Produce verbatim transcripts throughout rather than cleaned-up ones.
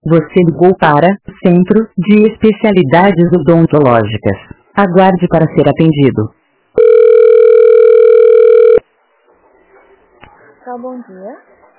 Você ligou para o Centro de Especialidades Odontológicas. Aguarde para ser atendido. Tá, bom dia.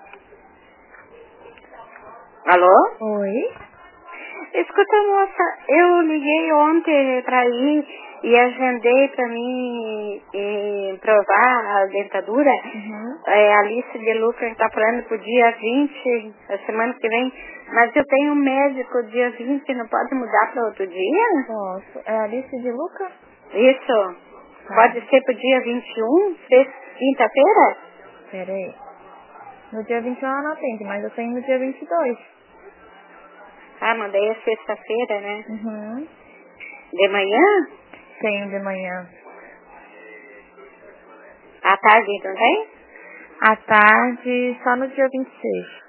Alô? Oi. Escuta, moça, eu liguei ontem pra ir e agendei pra mim eh, provar a dentadura. Uhum. É, a lista de lucro está falando pro dia vinte, a semana que vem, mas eu tenho um médico dia vinte, não pode mudar para outro dia? Posso. É a Alice de Luca? Isso. Tá. Pode ser pro dia vinte e um, sexta- quinta-feira? Pera aí. No dia vinte e um ela não atende, mas eu tenho no dia vinte e dois. Ah, mandei a sexta-feira, né? Uhum. De manhã? Tenho de manhã. À tarde, não tem? À tarde, só no dia vinte e seis.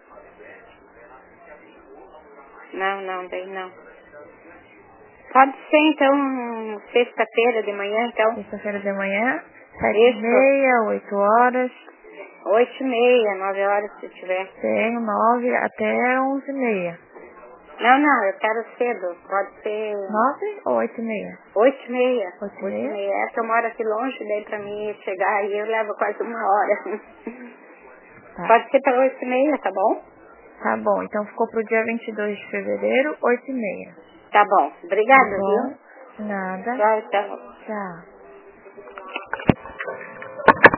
Não, não tem não. Pode ser então sexta-feira de manhã, então. Sexta-feira de manhã, sete e Isso. meia, oito horas. Oito e meia, nove horas se tiver. Tenho nove até onze e meia. Não, não, eu quero cedo. Pode ser Nove ou oito e meia? oito e meia. Oito e Oito e meia? meia. É que eu moro aqui longe, daí pra mim chegar aí eu levo quase uma hora. Tá. Pode ser para oito e meia, tá bom? Tá bom, então ficou pro dia vinte e dois de fevereiro, oito e meia. Tá bom. Tá Obrigada, bom? viu? Nada. Tchau, tchau. Tchau.